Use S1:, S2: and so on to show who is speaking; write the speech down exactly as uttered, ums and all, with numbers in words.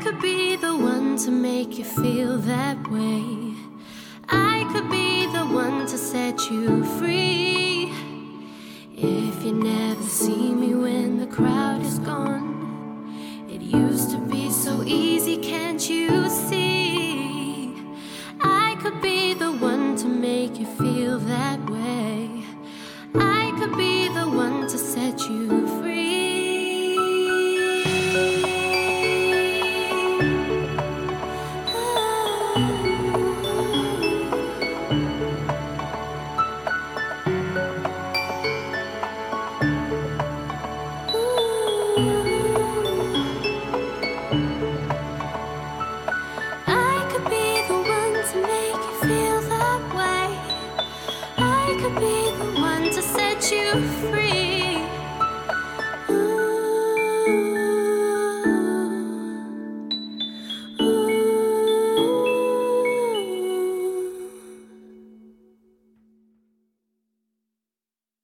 S1: could be the one to make you feel that way. I could be the one to set you free. If you never see me when the crowd is gone,